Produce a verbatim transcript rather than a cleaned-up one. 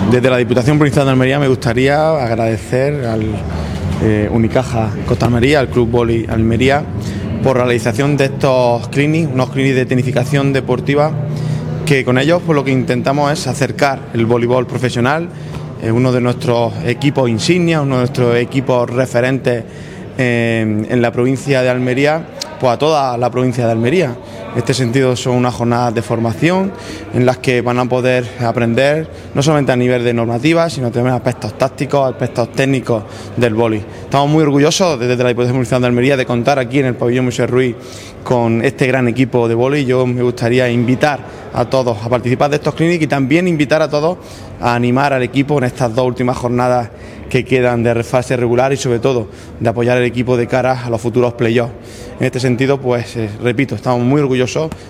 Desde la Diputación Provincial de Almería me gustaría agradecer al eh, Unicaja Costa Almería, al Club Vóley Almería, por la realización de estos clinics, unos clinics de tecnificación deportiva, que con ellos pues, lo que intentamos es acercar el voleibol profesional, eh, uno de nuestros equipos insignia, uno de nuestros equipos referentes eh, en la provincia de Almería, pues a toda la provincia de Almería. En este sentido son unas jornadas de formación en las que van a poder aprender no solamente a nivel de normativa, sino también aspectos tácticos, aspectos técnicos del vóley. Estamos muy orgullosos desde la Diputación Municipal de Almería de contar aquí en el pabellón Moisés Ruiz con este gran equipo de vóley. Yo me gustaría invitar a todos a participar de estos clinics y también invitar a todos a animar al equipo en estas dos últimas jornadas que quedan de fase regular y sobre todo de apoyar al equipo de cara a los futuros playoffs. En este sentido, pues eh, repito, estamos muy orgullosos